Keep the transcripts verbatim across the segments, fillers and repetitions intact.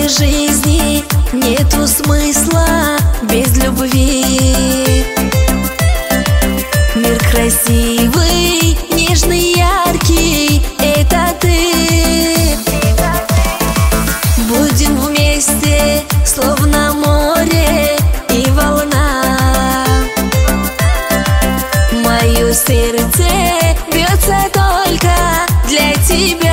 жизни нету смысла без любви. Мир красивый, нежный, яркий — это ты. Будем вместе, словно море и волна. Мое сердце бьется только для тебя.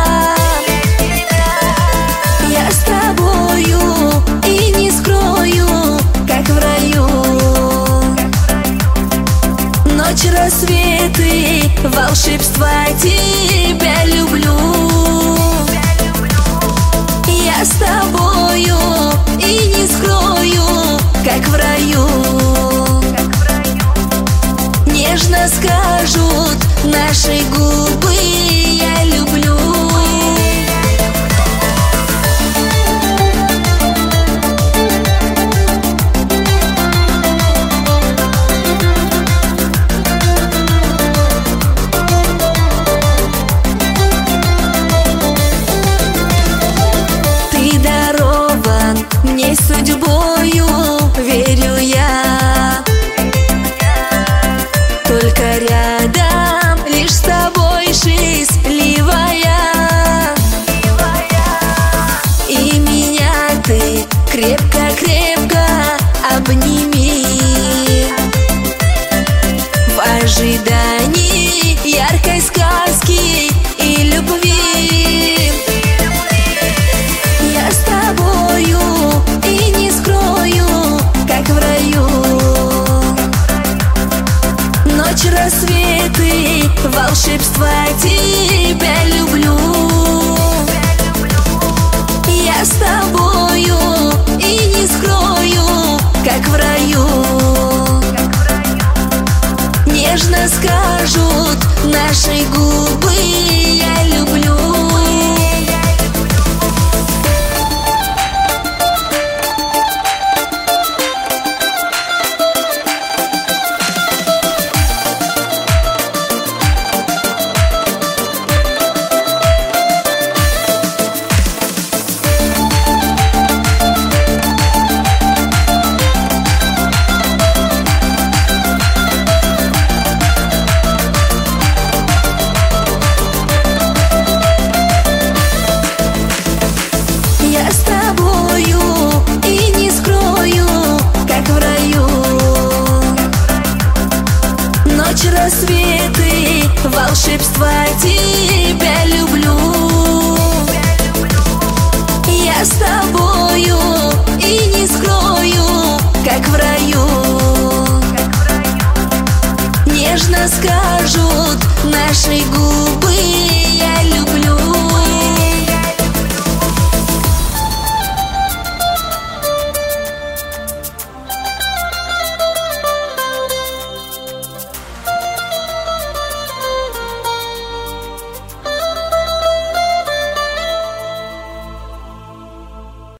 Я с тобою и не скрою, как в раю. Ночь, рассветы, волшебства, тебя люблю. Я с тобою и не скрою, как в раю. Нежно скажут наши губы: я люблю. Ты дарован мне судьбой.